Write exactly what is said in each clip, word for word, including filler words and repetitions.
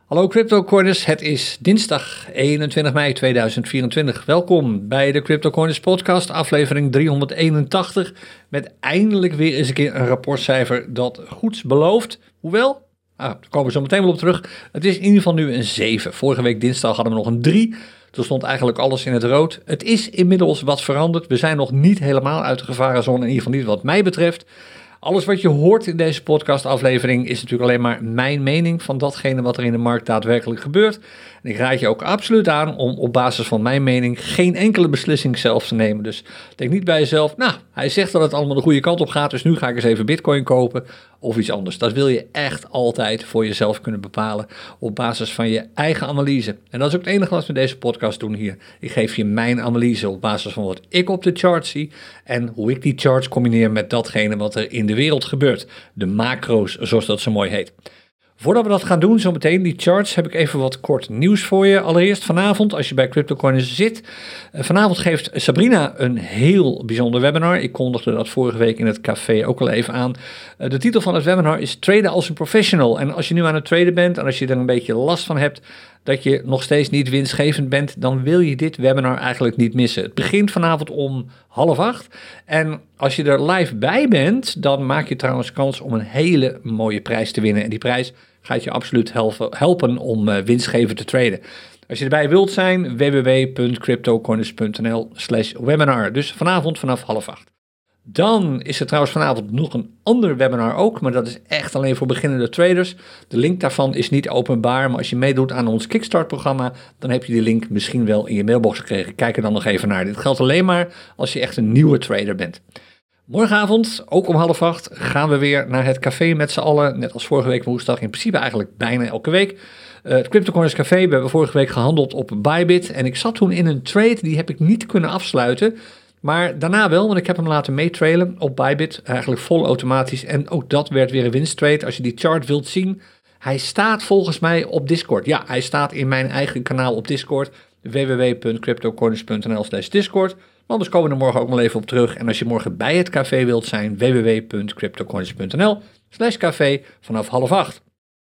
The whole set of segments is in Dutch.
Hallo CryptoCorners, het is dinsdag eenentwintig mei tweeduizend vierentwintig. Welkom bij de CryptoCorners podcast, aflevering driehonderdeenentachtig, met eindelijk weer eens een keer een rapportcijfer dat goeds belooft. Hoewel, ah, daar komen we zo meteen wel op terug, het is in ieder geval nu een zeven. Vorige week dinsdag hadden we nog een drie, toen stond eigenlijk alles in het rood. Het is inmiddels wat veranderd, we zijn nog niet helemaal uit de gevarenzone, in ieder geval niet wat mij betreft. Alles wat je hoort in deze podcastaflevering is natuurlijk alleen maar mijn mening van datgene wat er in de markt daadwerkelijk gebeurt. En ik raad je ook absoluut aan om op basis van mijn mening geen enkele beslissing zelf te nemen. Dus denk niet bij jezelf, nou, hij zegt dat het allemaal de goede kant op gaat, dus nu ga ik eens even Bitcoin kopen of iets anders. Dat wil je echt altijd voor jezelf kunnen bepalen op basis van je eigen analyse. En dat is ook het enige wat we deze podcast doen hier. Ik geef je mijn analyse op basis van wat ik op de chart zie en hoe ik die charts combineer met datgene wat er in de wereld gebeurt. De macro's, zoals dat zo mooi heet. Voordat we dat gaan doen, zometeen die charts, heb ik even wat kort nieuws voor je. Allereerst vanavond, als je bij CryptoCorners zit. Uh, vanavond geeft Sabrina een heel bijzonder webinar. Ik kondigde dat vorige week in het café ook al even aan. Uh, de titel van het webinar is Traden als een Professional. En als je nu aan het traden bent en als je er een beetje last van hebt dat je nog steeds niet winstgevend bent, dan wil je dit webinar eigenlijk niet missen. Het begint vanavond om half acht. En als je er live bij bent, dan maak je trouwens kans om een hele mooie prijs te winnen. En die prijs gaat je absoluut helpen, helpen om uh, winstgevend te traden. Als je erbij wilt zijn, w w w punt cryptocorners punt n l slash webinar. Dus vanavond vanaf half acht. Dan is er trouwens vanavond nog een ander webinar ook, maar dat is echt alleen voor beginnende traders. De link daarvan is niet openbaar, maar als je meedoet aan ons Kickstart-programma, dan heb je die link misschien wel in je mailbox gekregen. Kijk er dan nog even naar. Dit geldt alleen maar als je echt een nieuwe trader bent. Morgenavond, ook om half acht, gaan we weer naar het café met z'n allen. Net als vorige week woensdag, in principe eigenlijk bijna elke week. Uh, het CryptoCorners Café, we hebben vorige week gehandeld op Bybit. En ik zat toen in een trade, die heb ik niet kunnen afsluiten. Maar daarna wel, want ik heb hem laten meetrailen op Bybit, eigenlijk vol automatisch. En ook dat werd weer een winsttrade. Als je die chart wilt zien, hij staat volgens mij op Discord. Ja, hij staat in mijn eigen kanaal op Discord, w w w punt cryptocorners punt n l slash discord. Anders komen we er morgen ook nog even op terug. En als je morgen bij het café wilt zijn, w w w punt cryptocorners punt n l slash café vanaf half acht.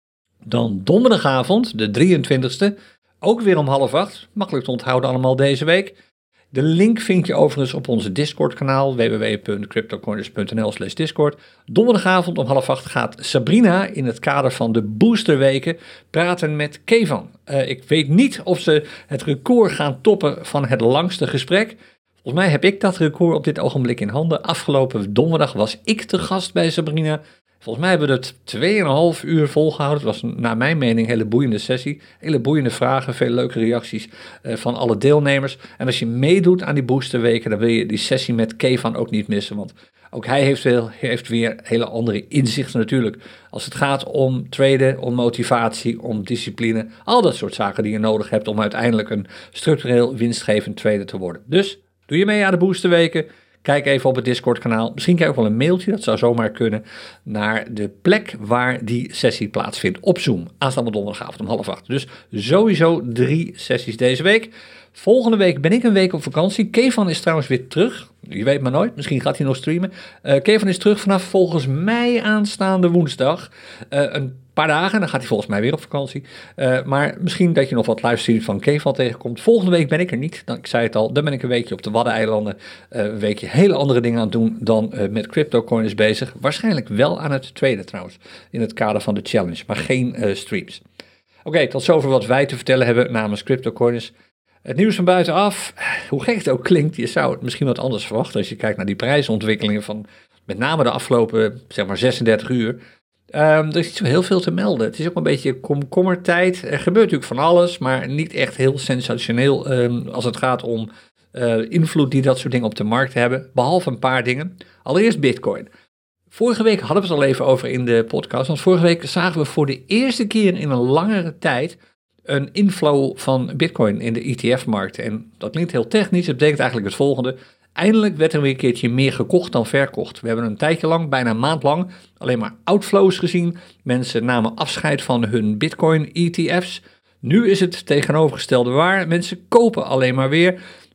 Dan donderdagavond, de drieëntwintigste, ook weer om half acht. Makkelijk te onthouden allemaal deze week. De link vind je overigens op onze Discord-kanaal, w w w punt cryptocorners punt n l slash discord. Donderdagavond om half acht gaat Sabrina in het kader van de boosterweken praten met Kevan. Uh, ik weet niet of ze het record gaan toppen van het langste gesprek. Volgens mij heb ik dat record op dit ogenblik in handen. Afgelopen donderdag was ik te gast bij Sabrina. Volgens mij hebben we het twee en een half uur volgehouden. Het was naar mijn mening een hele boeiende sessie. Hele boeiende vragen, veel leuke reacties uh, van alle deelnemers. En als je meedoet aan die boosterweken, dan wil je die sessie met Kevan ook niet missen. Want ook hij heeft, veel, heeft weer hele andere inzichten natuurlijk. Als het gaat om traden, om motivatie, om discipline. Al dat soort zaken die je nodig hebt om uiteindelijk een structureel winstgevend trader te worden. Dus doe je mee aan de boosterweken? Kijk even op het Discord-kanaal. Misschien krijg je ook wel een mailtje, dat zou zomaar kunnen, naar de plek waar die sessie plaatsvindt op Zoom. Aanstaande donderdagavond om half acht. Dus sowieso drie sessies deze week. Volgende week ben ik een week op vakantie. Kevan is trouwens weer terug. Je weet maar nooit, misschien gaat hij nog streamen. Uh, Kevan is terug vanaf volgens mij aanstaande woensdag. Uh, een paar dagen, dan gaat hij volgens mij weer op vakantie. Uh, maar misschien dat je nog wat livestreams van Kevan tegenkomt. Volgende week ben ik er niet. Dan, ik zei het al, dan ben ik een weekje op de Waddeneilanden. Uh, een weekje hele andere dingen aan het doen dan uh, met CryptoCorners bezig. Waarschijnlijk wel aan het traden trouwens. In het kader van de challenge, maar geen uh, streams. Oké, okay, tot zover wat wij te vertellen hebben namens CryptoCorners. Het nieuws van buitenaf, hoe gek het ook klinkt, je zou het misschien wat anders verwachten als je kijkt naar die prijsontwikkelingen van met name de afgelopen zeg maar zesendertig uur. Um, er is niet zo heel veel te melden. Het is ook een beetje komkommertijd. Er gebeurt natuurlijk van alles, maar niet echt heel sensationeel um, als het gaat om uh, invloed die dat soort dingen op de markt hebben. Behalve een paar dingen. Allereerst Bitcoin. Vorige week hadden we het al even over in de podcast, want vorige week zagen we voor de eerste keer in een langere tijd een inflow van Bitcoin in de E T F-markt. En dat klinkt heel technisch, het betekent eigenlijk het volgende. Eindelijk werd er weer een keertje meer gekocht dan verkocht. We hebben een tijdje lang, bijna een maand lang, alleen maar outflows gezien. Mensen namen afscheid van hun Bitcoin E T F's. Nu is het tegenovergestelde waar. Mensen kopen alleen maar weer.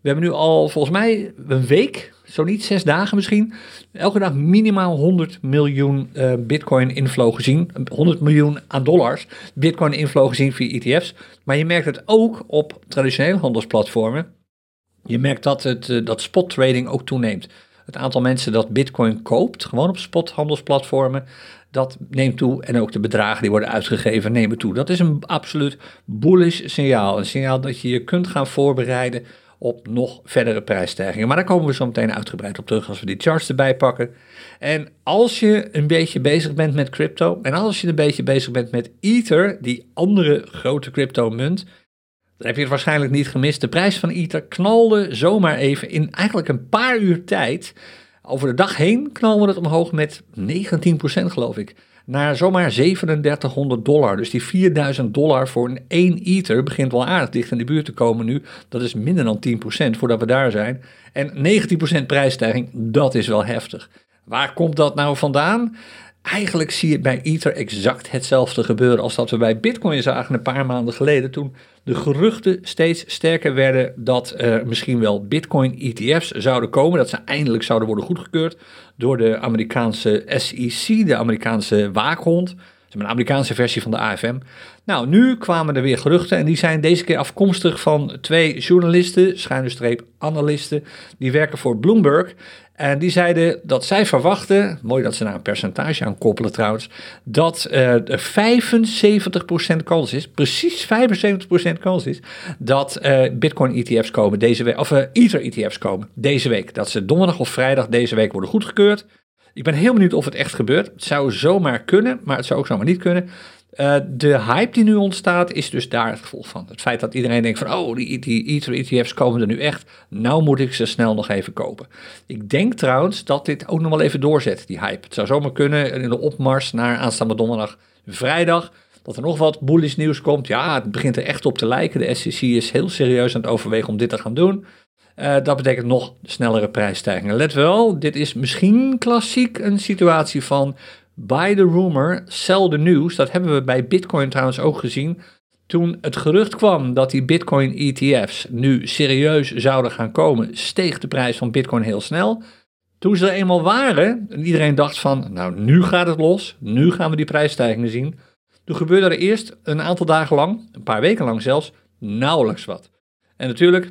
We hebben nu al volgens mij een week, zo niet zes dagen misschien, elke dag minimaal honderd miljoen uh, bitcoin inflow gezien. honderd miljoen aan dollars bitcoin inflow gezien via E T F's. Maar je merkt het ook op traditionele handelsplatformen. Je merkt dat, het, uh, dat spot trading ook toeneemt. Het aantal mensen dat bitcoin koopt, gewoon op spothandelsplatformen, dat neemt toe. En ook de bedragen die worden uitgegeven nemen toe. Dat is een absoluut bullish signaal. Een signaal dat je je kunt gaan voorbereiden op nog verdere prijsstijgingen. Maar daar komen we zo meteen uitgebreid op terug als we die charts erbij pakken. En als je een beetje bezig bent met crypto en als je een beetje bezig bent met Ether, die andere grote crypto munt, dan heb je het waarschijnlijk niet gemist. De prijs van Ether knalde zomaar even in eigenlijk een paar uur tijd. Over de dag heen knalde het omhoog met negentien procent geloof ik. Naar zomaar zevenendertighonderd dollar. Dus die vierduizend dollar voor een één Ether begint wel aardig dicht in de buurt te komen nu. Dat is minder dan tien procent voordat we daar zijn. En negentien procent prijsstijging, dat is wel heftig. Waar komt dat nou vandaan? Eigenlijk zie je bij Ether exact hetzelfde gebeuren als dat we bij Bitcoin zagen een paar maanden geleden, toen de geruchten steeds sterker werden dat er misschien wel Bitcoin E T F's zouden komen, dat ze eindelijk zouden worden goedgekeurd door de Amerikaanse S E C, de Amerikaanse waakhond, een Amerikaanse versie van de A F M. Nou, nu kwamen er weer geruchten en die zijn deze keer afkomstig van twee journalisten, schuine streep analisten, die werken voor Bloomberg. En die zeiden dat zij verwachten, mooi dat ze daar een percentage aan koppelen trouwens, dat uh, er vijfenzeventig procent kans is, precies vijfenzeventig procent kans is, dat uh, Bitcoin E T F's komen deze week, of uh, Ether E T F's komen deze week. Dat ze donderdag of vrijdag deze week worden goedgekeurd. Ik ben heel benieuwd of het echt gebeurt. Het zou zomaar kunnen, maar het zou ook zomaar niet kunnen. Uh, de hype die nu ontstaat is dus daar het gevolg van. Het feit dat iedereen denkt van, oh, die, die Ether E T F's komen er nu echt. Nou moet ik ze snel nog even kopen. Ik denk trouwens dat dit ook nog wel even doorzet, die hype. Het zou zomaar kunnen in de opmars naar aanstaande donderdag, vrijdag, dat er nog wat bullish nieuws komt. Ja, het begint er echt op te lijken. De S E C is heel serieus aan het overwegen om dit te gaan doen. Uh, dat betekent nog snellere prijsstijgingen. Let wel, dit is misschien klassiek een situatie van buy the rumor, sell the news. Dat hebben we bij Bitcoin trouwens ook gezien. Toen het gerucht kwam dat die Bitcoin E T F's nu serieus zouden gaan komen, steeg de prijs van Bitcoin heel snel. Toen ze er eenmaal waren en iedereen dacht van, nou nu gaat het los, nu gaan we die prijsstijgingen zien. Toen gebeurde er eerst een aantal dagen lang, een paar weken lang zelfs, nauwelijks wat. En natuurlijk,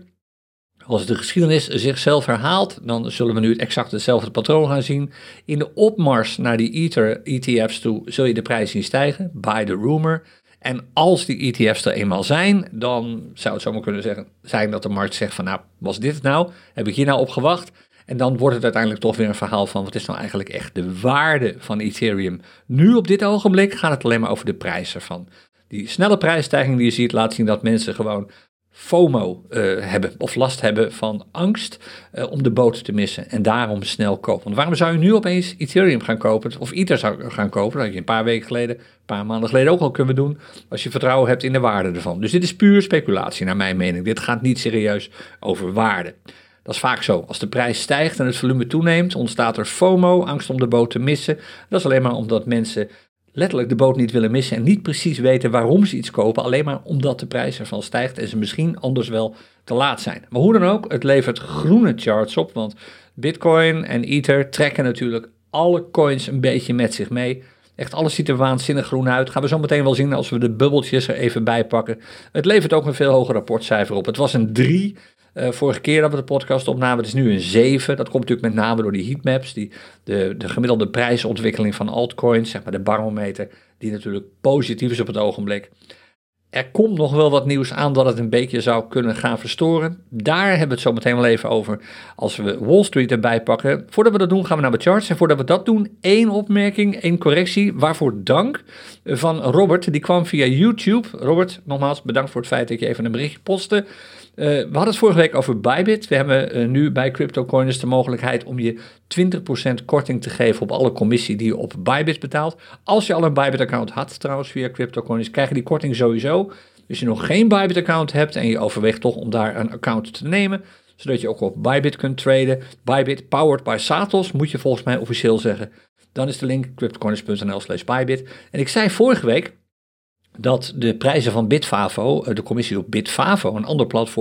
als de geschiedenis zichzelf herhaalt, dan zullen we nu exact hetzelfde patroon gaan zien. In de opmars naar die Ether E T F's toe zul je de prijs zien stijgen, by the rumor. En als die E T F's er eenmaal zijn, dan zou het zomaar kunnen zeggen, zijn dat de markt zegt van, nou, was dit het nou? Heb ik hier nou op gewacht? En dan wordt het uiteindelijk toch weer een verhaal van, wat is nou eigenlijk echt de waarde van Ethereum? Nu op dit ogenblik gaat het alleen maar over de prijs ervan. Die snelle prijsstijging die je ziet laat zien dat mensen gewoon FOMO uh, hebben of last hebben van angst uh, om de boot te missen en daarom snel kopen. Want waarom zou je nu opeens Ethereum gaan kopen of Ether zou gaan kopen? Dat had je een paar weken geleden, een paar maanden geleden ook al kunnen doen, als je vertrouwen hebt in de waarde ervan. Dus dit is puur speculatie naar mijn mening. Dit gaat niet serieus over waarde. Dat is vaak zo. Als de prijs stijgt en het volume toeneemt, ontstaat er FOMO, angst om de boot te missen. Dat is alleen maar omdat mensen letterlijk de boot niet willen missen en niet precies weten waarom ze iets kopen, alleen maar omdat de prijs ervan stijgt en ze misschien anders wel te laat zijn. Maar hoe dan ook, het levert groene charts op, want Bitcoin en Ether trekken natuurlijk alle coins een beetje met zich mee. Echt alles ziet er waanzinnig groen uit. Gaan we zo meteen wel zien als we de bubbeltjes er even bij pakken. Het levert ook een veel hoger rapportcijfer op. Het was een drie. Uh, vorige keer dat we de podcast opnamen, het is nu een zeven. Dat komt natuurlijk met name door die heatmaps, die, de, de gemiddelde prijsontwikkeling van altcoins, zeg maar de barometer, die natuurlijk positief is op het ogenblik. Er komt nog wel wat nieuws aan dat het een beetje zou kunnen gaan verstoren. Daar hebben we het zo meteen wel even over als we Wall Street erbij pakken. Voordat we dat doen gaan we naar de charts. En voordat we dat doen, één opmerking, één correctie. Waarvoor dank van Robert. Die kwam via YouTube. Robert, nogmaals bedankt voor het feit dat je even een berichtje postte. Uh, we hadden het vorige week over Bybit. We hebben uh, nu bij CryptoCoiners de mogelijkheid om je twintig procent korting te geven op alle commissie die je op Bybit betaalt. Als je al een Bybit-account had trouwens via CryptoCoiners, krijg je die korting sowieso. Dus je nog geen Bybit-account hebt en je overweegt toch om daar een account te nemen, zodat je ook op Bybit kunt traden. Bybit, powered by Satos, moet je volgens mij officieel zeggen. Dan is de link cryptocoiners.nl slash Bybit. En ik zei vorige week dat de prijzen van Bitfavo, de commissie op Bitfavo, een ander platform,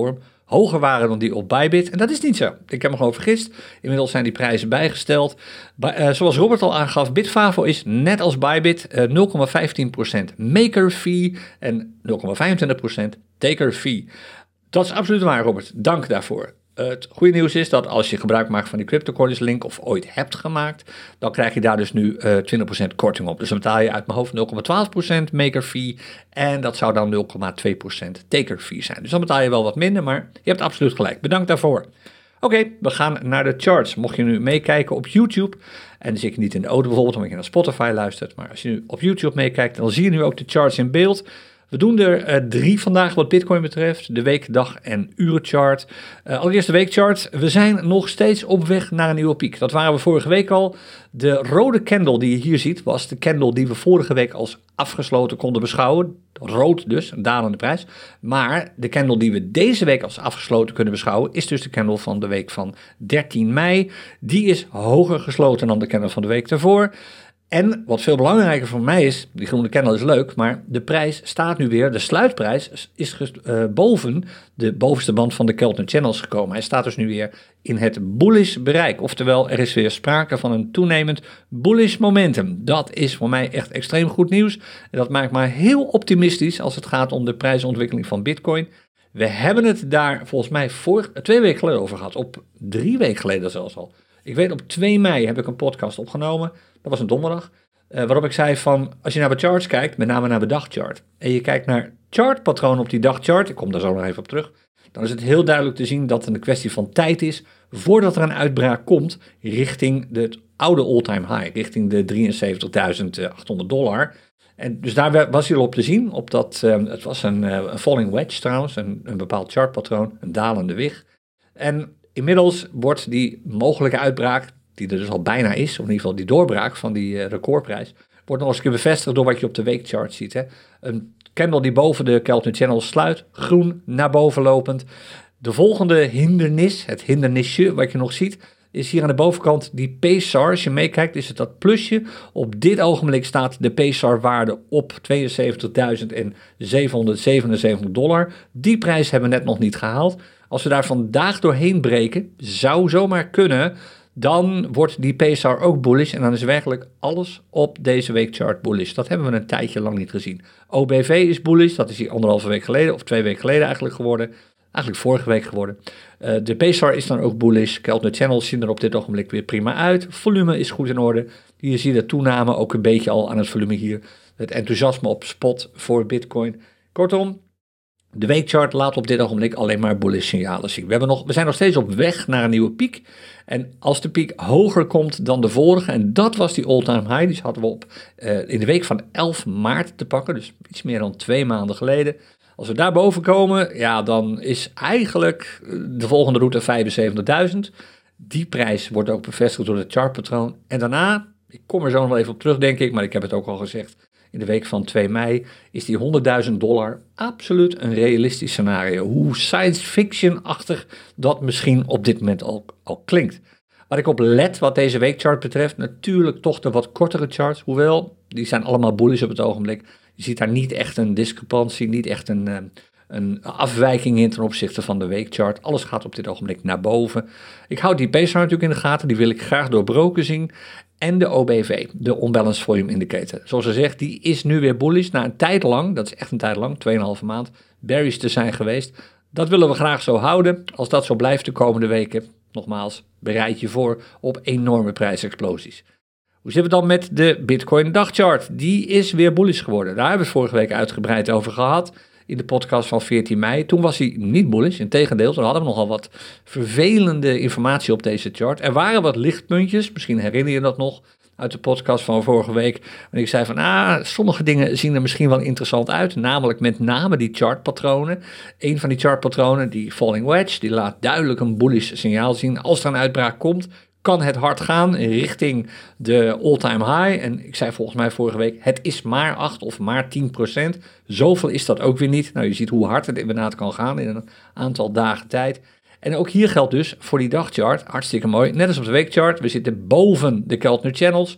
hoger waren dan die op Bybit. En dat is niet zo. Ik heb me gewoon vergist. Inmiddels zijn die prijzen bijgesteld. Ba- uh, zoals Robert al aangaf, Bitfavo is net als Bybit uh, nul komma vijftien procent maker fee en nul komma vijfentwintig procent taker fee. Dat is absoluut waar, Robert. Dank daarvoor. Uh, het goede nieuws is dat als je gebruik maakt van die CryptoCoins link of ooit hebt gemaakt, dan krijg je daar dus nu uh, twintig procent korting op. Dus dan betaal je uit mijn hoofd nul komma twaalf procent maker fee en dat zou dan nul komma twee procent taker fee zijn. Dus dan betaal je wel wat minder, maar je hebt absoluut gelijk. Bedankt daarvoor. Oké, okay, we gaan naar de charts. Mocht je nu meekijken op YouTube, en zeker niet in de audio bijvoorbeeld, omdat je naar Spotify luistert, maar als je nu op YouTube meekijkt, dan zie je nu ook de charts in beeld. We doen er uh, drie vandaag wat Bitcoin betreft, de week, dag en urenchart. Uh, allereerst de weekchart. We zijn nog steeds op weg naar een nieuwe piek. Dat waren we vorige week al. De rode candle die je hier ziet, was de candle die we vorige week als afgesloten konden beschouwen. Rood dus, een dalende prijs. Maar de candle die we deze week als afgesloten kunnen beschouwen, is dus de candle van de week van dertien mei. Die is hoger gesloten dan de candle van de week daarvoor. En wat veel belangrijker voor mij is, die groene candle is leuk, maar de prijs staat nu weer, de sluitprijs is uh, boven de bovenste band van de Keltner Channels gekomen. Hij staat dus nu weer in het bullish bereik, oftewel er is weer sprake van een toenemend bullish momentum. Dat is voor mij echt extreem goed nieuws en dat maakt mij heel optimistisch als het gaat om de prijsontwikkeling van Bitcoin. We hebben het daar volgens mij voor, twee weken geleden over gehad, op drie weken geleden zelfs al. Ik weet, op twee mei heb ik een podcast opgenomen. Dat was een donderdag. Uh, waarop ik zei van, als je naar de charts kijkt, met name naar de dagchart, en je kijkt naar chartpatronen op die dagchart, ik kom daar zo nog even op terug, dan is het heel duidelijk te zien dat het een kwestie van tijd is voordat er een uitbraak komt richting de oude all-time high, richting de drieënzeventigduizend achthonderd dollar. En dus daar was hij al op te zien, op dat, uh, het was een, uh, een falling wedge trouwens, een, een bepaald chartpatroon, een dalende wig. En inmiddels wordt die mogelijke uitbraak, die er dus al bijna is, of in ieder geval die doorbraak van die uh, recordprijs, wordt nog eens een keer bevestigd door wat je op de weekchart ziet. Hè. Een candle die boven de Keltner Channel sluit, groen, naar boven lopend. De volgende hindernis, het hindernisje wat je nog ziet, is hier aan de bovenkant die P S A R. Als je meekijkt is het dat plusje. Op dit ogenblik staat de P S A R-waarde op tweeënzeventigduizend zevenhonderdzevenenzeventig dollar. Die prijs hebben we net nog niet gehaald. Als we daar vandaag doorheen breken, zou zomaar kunnen, dan wordt die P S A R ook bullish en dan is werkelijk alles op deze weekchart bullish. Dat hebben we een tijdje lang niet gezien. O B V is bullish, dat is hier anderhalve week geleden of twee weken geleden eigenlijk geworden. Eigenlijk vorige week geworden. Uh, de P S A R is dan ook bullish. Keltner Channels zien er op dit ogenblik weer prima uit. Volume is goed in orde. Je ziet de toename ook een beetje al aan het volume hier. Het enthousiasme op spot voor Bitcoin. Kortom, de weekchart laat op dit ogenblik alleen maar bullish signalen zien. We, hebben nog, we zijn nog steeds op weg naar een nieuwe piek. En als de piek hoger komt dan de vorige, en dat was die all-time high, die hadden we op uh, in de week van elf maart te pakken, dus iets meer dan twee maanden geleden. Als we daar boven komen, ja, dan is eigenlijk de volgende route vijfenzeventigduizend. Die prijs wordt ook bevestigd door het chartpatroon. En daarna, ik kom er zo nog even op terug denk ik, maar ik heb het ook al gezegd, in de week van twee mei is die honderdduizend dollar absoluut een realistisch scenario. Hoe science fiction-achtig dat misschien op dit moment al, al klinkt. Wat ik op let wat deze weekchart betreft, natuurlijk toch de wat kortere charts, hoewel die zijn allemaal bullish op het ogenblik. Je ziet daar niet echt een discrepantie, niet echt een, een afwijking in ten opzichte van de weekchart. Alles gaat op dit ogenblik naar boven. Ik houd die P S A R natuurlijk in de gaten, die wil ik graag doorbroken zien. En de O B V, de Unbalanced Volume Indicator. Zoals ze zegt, die is nu weer bullish na een tijd lang, dat is echt een tijd lang, tweeënhalve maand, bearish te zijn geweest. Dat willen we graag zo houden. Als dat zo blijft de komende weken, nogmaals, bereid je voor op enorme prijsexplosies. Hoe zit het dan met de Bitcoin dagchart? Die is weer bullish geworden. Daar hebben we het vorige week uitgebreid over gehad in de podcast van veertien mei. Toen was hij niet bullish, integendeel, toen hadden we nogal wat vervelende informatie op deze chart. Er waren wat lichtpuntjes, misschien herinner je dat nog uit de podcast van vorige week, en ik zei van, ah, sommige dingen zien er misschien wel interessant uit, namelijk met name die chartpatronen. Een van die chartpatronen, die falling wedge, die laat duidelijk een bullish signaal zien. Als er een uitbraak komt, kan het hard gaan richting de all-time high. En ik zei volgens mij vorige week, het is maar acht of maar tien procent. Zoveel is dat ook weer niet. Nou, je ziet hoe hard het inderdaad kan gaan in een aantal dagen tijd. En ook hier geldt dus voor die dagchart, hartstikke mooi, net als op de weekchart, we zitten boven de Keltner Channels.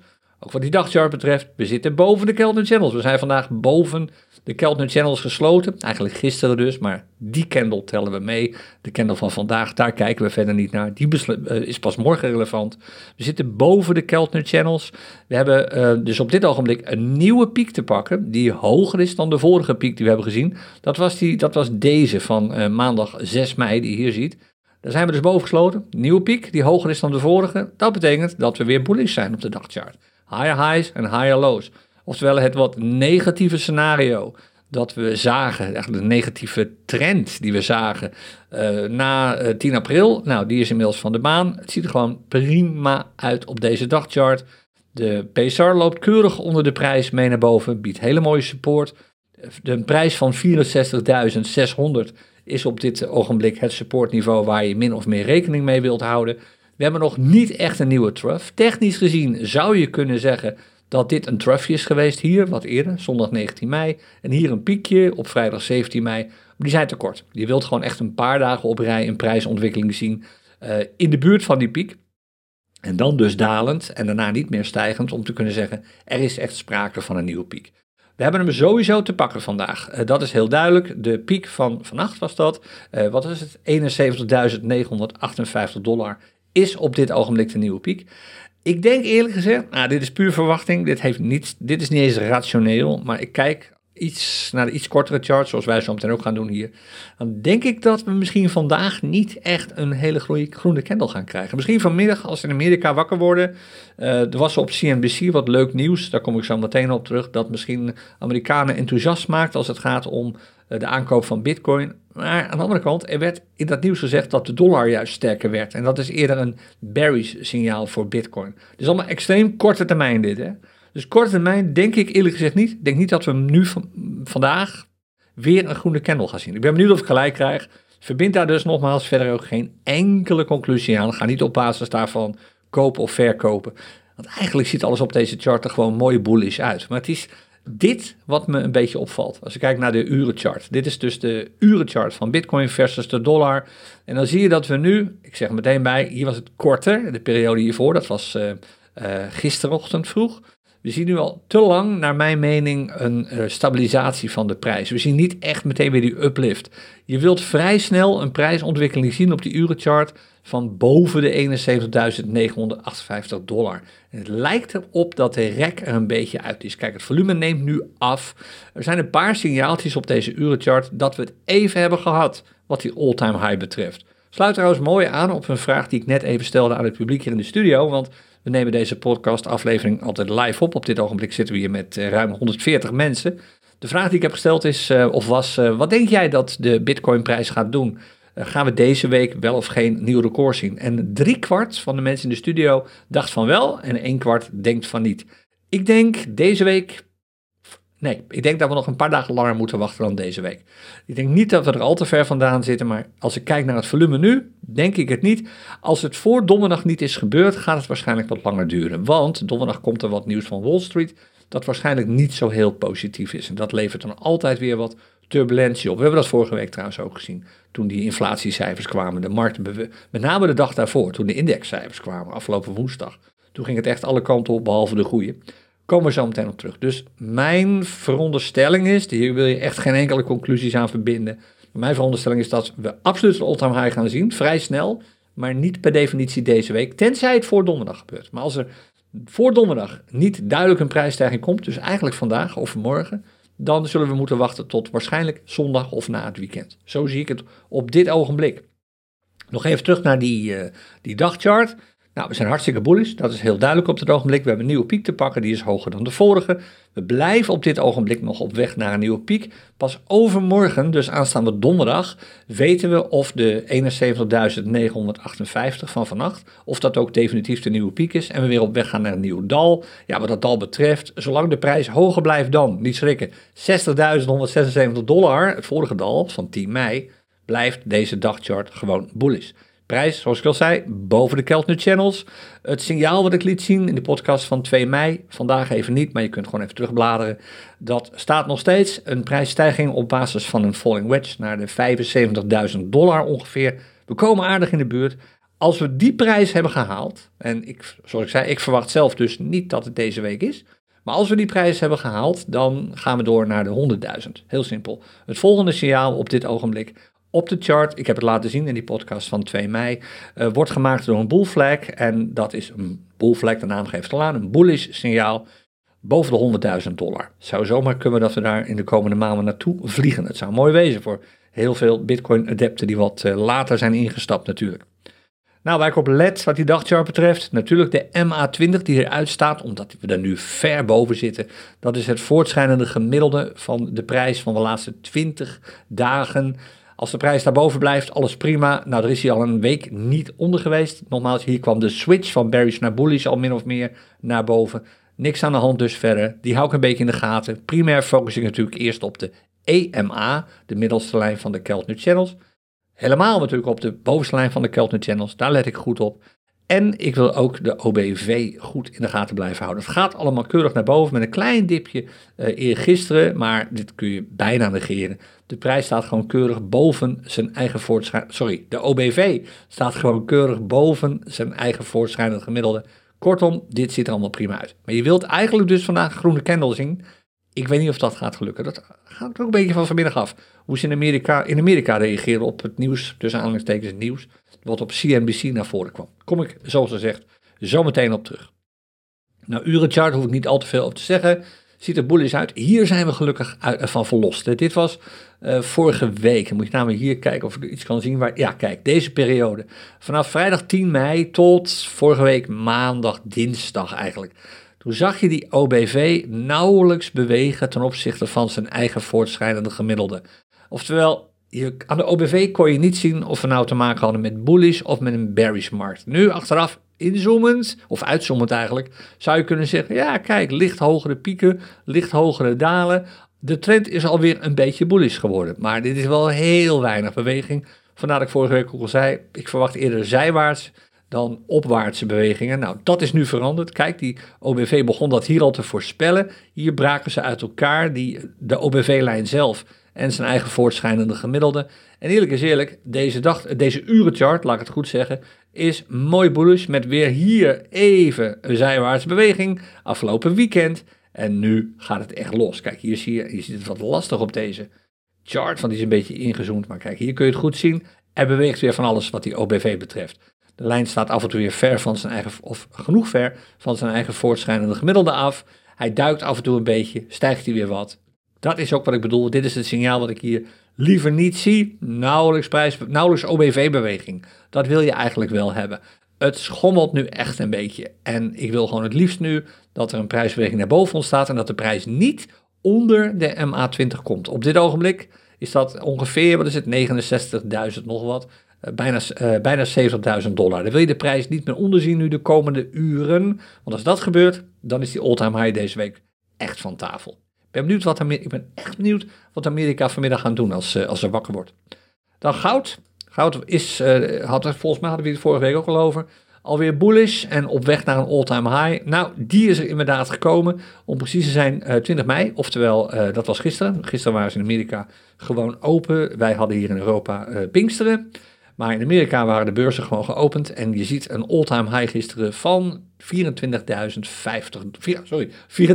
Ook wat die dagchart betreft, we zitten boven de Keltner Channels. We zijn vandaag boven de Keltner Channels gesloten. Eigenlijk gisteren dus, maar die candle tellen we mee. De candle van vandaag, daar kijken we verder niet naar. Die besl- uh, is pas morgen relevant. We zitten boven de Keltner Channels. We hebben uh, dus op dit ogenblik een nieuwe piek te pakken, die hoger is dan de vorige piek die we hebben gezien. Dat was, die, dat was deze van uh, maandag zes mei, die je hier ziet. Daar zijn we dus boven gesloten. Nieuwe piek, die hoger is dan de vorige. Dat betekent dat we weer bullish zijn op de dagchart. Higher highs en higher lows. Oftewel het wat negatieve scenario dat we zagen, eigenlijk de negatieve trend die we zagen uh, na uh, tien april. Nou, die is inmiddels van de baan. Het ziet er gewoon prima uit op deze dagchart. De P S R loopt keurig onder de prijs mee naar boven, biedt hele mooie support. De prijs van vierenzestigduizend zeshonderd is op dit ogenblik het supportniveau waar je min of meer rekening mee wilt houden. We hebben nog niet echt een nieuwe trough. Technisch gezien zou je kunnen zeggen dat dit een troughje is geweest hier, wat eerder, zondag negentien mei. En hier een piekje op vrijdag zeventien mei. Maar die zijn te kort. Je wilt gewoon echt een paar dagen op rij een prijsontwikkeling zien uh, in de buurt van die piek. En dan dus dalend en daarna niet meer stijgend om te kunnen zeggen, er is echt sprake van een nieuwe piek. We hebben hem sowieso te pakken vandaag. Uh, dat is heel duidelijk. De piek van vannacht was dat. Uh, wat is het? eenenzeventigduizend negenhonderdachtenvijftig dollar is op dit ogenblik de nieuwe piek. Ik denk eerlijk gezegd, nou, dit is puur verwachting. Dit, heeft niets, dit is niet eens rationeel. Maar ik kijk iets naar de iets kortere chart, zoals wij zo meteen ook gaan doen hier. Dan denk ik dat we misschien vandaag niet echt een hele groene, groene candle gaan krijgen. Misschien vanmiddag als we in Amerika wakker worden. Uh, er was op C N B C wat leuk nieuws, daar kom ik zo meteen op terug, dat misschien Amerikanen enthousiast maakt als het gaat om uh, de aankoop van bitcoin. Maar aan de andere kant, er werd in dat nieuws gezegd dat de dollar juist sterker werd. En dat is eerder een bearish signaal voor bitcoin. Dus allemaal extreem korte termijn dit, hè. Dus korte termijn denk ik eerlijk gezegd niet. Ik denk niet dat we nu van, vandaag weer een groene candle gaan zien. Ik ben benieuwd of ik gelijk krijg. Verbind daar dus nogmaals verder ook geen enkele conclusie aan. Ga niet op basis daarvan kopen of verkopen. Want eigenlijk ziet alles op deze chart er gewoon mooi bullish uit. Maar het is dit wat me een beetje opvalt. Als ik kijk naar de urenchart. Dit is dus de urenchart van Bitcoin versus de dollar. En dan zie je dat we nu, ik zeg er meteen bij, hier was het korter. De periode hiervoor, dat was uh, uh, gisterochtend vroeg. We zien nu al te lang, naar mijn mening, een uh, stabilisatie van de prijs. We zien niet echt meteen weer die uplift. Je wilt vrij snel een prijsontwikkeling zien op die urenchart van boven de eenenzeventigduizend negenhonderdachtenvijftig dollar. En het lijkt erop dat de rek er een beetje uit is. Kijk, het volume neemt nu af. Er zijn een paar signaaltjes op deze urenchart dat we het even hebben gehad wat die all-time high betreft. Sluit trouwens mooi aan op een vraag die ik net even stelde aan het publiek hier in de studio, want we nemen deze podcastaflevering altijd live op. Op dit ogenblik zitten we hier met uh, ruim honderdveertig mensen. De vraag die ik heb gesteld is, uh, of was, uh, wat denk jij dat de Bitcoinprijs gaat doen? Uh, gaan we deze week wel of geen nieuw record zien? En drie kwart van de mensen in de studio dacht van wel en één kwart denkt van niet. Ik denk deze week, nee, ik denk dat we nog een paar dagen langer moeten wachten dan deze week. Ik denk niet dat we er al te ver vandaan zitten, maar als ik kijk naar het volume nu, denk ik het niet. Als het voor donderdag niet is gebeurd, gaat het waarschijnlijk wat langer duren. Want donderdag komt er wat nieuws van Wall Street dat waarschijnlijk niet zo heel positief is. En dat levert dan altijd weer wat turbulentie op. We hebben dat vorige week trouwens ook gezien, toen die inflatiecijfers kwamen. De markt, met name de dag daarvoor, toen de indexcijfers kwamen, afgelopen woensdag. Toen ging het echt alle kanten op, behalve de goede. Komen we zo meteen op terug. Dus mijn veronderstelling is, hier wil je echt geen enkele conclusies aan verbinden. Mijn veronderstelling is dat we absoluut een all-time high gaan zien, vrij snel, maar niet per definitie deze week, tenzij het voor donderdag gebeurt. Maar als er voor donderdag niet duidelijk een prijsstijging komt, dus eigenlijk vandaag of morgen, dan zullen we moeten wachten tot waarschijnlijk zondag of na het weekend. Zo zie ik het op dit ogenblik. Nog even terug naar die, uh, die dagchart. Nou, we zijn hartstikke bullish, dat is heel duidelijk op dit ogenblik. We hebben een nieuwe piek te pakken, die is hoger dan de vorige. We blijven op dit ogenblik nog op weg naar een nieuwe piek. Pas overmorgen, dus aanstaande donderdag, weten we of de eenenzeventigduizend negenhonderdachtenvijftig van vannacht, of dat ook definitief de nieuwe piek is en we weer op weg gaan naar een nieuw dal. Ja, wat dat dal betreft, zolang de prijs hoger blijft dan, niet schrikken, zestigduizend honderdzesenzeventig dollar, het vorige dal van tien mei, blijft deze dagchart gewoon bullish. Prijs, zoals ik al zei, boven de Keltner Channels. Het signaal wat ik liet zien in de podcast van twee mei, vandaag even niet, maar je kunt gewoon even terugbladeren. Dat staat nog steeds een prijsstijging op basis van een falling wedge naar de vijfenzeventigduizend dollar ongeveer. We komen aardig in de buurt. Als we die prijs hebben gehaald, en ik, zoals ik zei, ik verwacht zelf dus niet dat het deze week is, maar als we die prijs hebben gehaald, dan gaan we door naar de honderdduizend. Heel simpel. Het volgende signaal op dit ogenblik op de chart, ik heb het laten zien in die podcast van twee mei, uh, wordt gemaakt door een bull flag. En dat is een bull flag, de naam geeft al aan, een bullish signaal boven de honderdduizend dollar. Het zou zomaar kunnen dat we daar in de komende maanden naartoe vliegen. Het zou mooi wezen voor heel veel Bitcoin-adepten die wat uh, later zijn ingestapt natuurlijk. Nou, waar ik op let wat die dagchart betreft, natuurlijk de M A twintig die eruit staat, omdat we er nu ver boven zitten. Dat is het voortschrijdende gemiddelde van de prijs van de laatste twintig dagen. Als de prijs daarboven blijft, alles prima. Nou, er is hier al een week niet onder geweest. Nogmaals, hier kwam de switch van bearish naar bullish al min of meer naar boven. Niks aan de hand dus verder. Die hou ik een beetje in de gaten. Primair focus ik natuurlijk eerst op de E M A, de middelste lijn van de Keltner Channels. Helemaal natuurlijk op de bovenste lijn van de Keltner Channels, daar let ik goed op. En ik wil ook de O B V goed in de gaten blijven houden. Het gaat allemaal keurig naar boven met een klein dipje uh, eergisteren, maar dit kun je bijna negeren. De prijs staat gewoon keurig boven zijn eigen voortschrijdend... Sorry, de O B V staat gewoon keurig boven zijn eigen voortschrijdend gemiddelde. Kortom, dit ziet er allemaal prima uit. Maar je wilt eigenlijk dus vandaag een groene candle zien. Ik weet niet of dat gaat gelukken. Dat gaat er ook een beetje van vanmiddag af. Hoe ze in Amerika, in Amerika reageren op het nieuws, tussen aanhalingstekens het nieuws, wat op C N B C naar voren kwam. Kom ik, zoals gezegd, zo meteen op terug. Nou, urenchart hoef ik niet al te veel over te zeggen. Ziet er bullish uit. Hier zijn we gelukkig uit, van verlost. Dit was uh, vorige week. Dan moet je namelijk hier kijken of ik iets kan zien. Waar, ja, kijk, deze periode. Vanaf vrijdag tien mei tot vorige week maandag, dinsdag eigenlijk. Toen zag je die O B V nauwelijks bewegen ten opzichte van zijn eigen voortschrijdende gemiddelde. Oftewel, je, aan de O B V kon je niet zien of we nou te maken hadden met bullish of met een bearish markt. Nu achteraf inzoomend, of uitzoomend eigenlijk, zou je kunnen zeggen, ja kijk, licht hogere pieken, licht hogere dalen. De trend is alweer een beetje bullish geworden, maar dit is wel heel weinig beweging. Vandaar dat ik vorige week ook al zei, ik verwacht eerder zijwaarts dan opwaartse bewegingen. Nou, dat is nu veranderd. Kijk, die O B V begon dat hier al te voorspellen. Hier braken ze uit elkaar, die, de O B V-lijn zelf en zijn eigen voortschrijdende gemiddelde. En eerlijk is eerlijk, deze, dag, deze urenchart, laat ik het goed zeggen, is mooi bullish met weer hier even een zijwaartse beweging afgelopen weekend. En nu gaat het echt los. Kijk, hier zie je, je ziet het wat lastig op deze chart, want die is een beetje ingezoomd. Maar kijk, hier kun je het goed zien. Er beweegt weer van alles wat die O B V betreft. De lijn staat af en toe weer ver van zijn eigen, of genoeg ver van zijn eigen voortschrijdende gemiddelde af. Hij duikt af en toe een beetje, stijgt hij weer wat. Dat is ook wat ik bedoel. Dit is het signaal wat ik hier liever niet zie. Nauwelijks, prijs, nauwelijks O B V-beweging. Dat wil je eigenlijk wel hebben. Het schommelt nu echt een beetje. En ik wil gewoon het liefst nu dat er een prijsbeweging naar boven ontstaat en dat de prijs niet onder de M A twintig komt. Op dit ogenblik is dat ongeveer, wat is het, negenenzestigduizend nog wat. Bijna, uh, bijna zeventigduizend dollar. Dan wil je de prijs niet meer onderzien nu de komende uren. Want als dat gebeurt, dan is die all-time high deze week echt van tafel. Ik ben, benieuwd wat Amerika, ik ben echt benieuwd wat Amerika vanmiddag gaat doen als, uh, als er wakker wordt. Dan goud. Goud is, uh, had er, volgens mij hadden we het vorige week ook al over, alweer bullish en op weg naar een all-time high. Nou, die is er inderdaad gekomen. Om precies te zijn uh, twintig mei, oftewel uh, dat was gisteren. Gisteren waren ze in Amerika gewoon open. Wij hadden hier in Europa uh, Pinksteren. Maar in Amerika waren de beurzen gewoon geopend en je ziet een all-time high gisteren van vierentwintigduizend vijftig, sorry,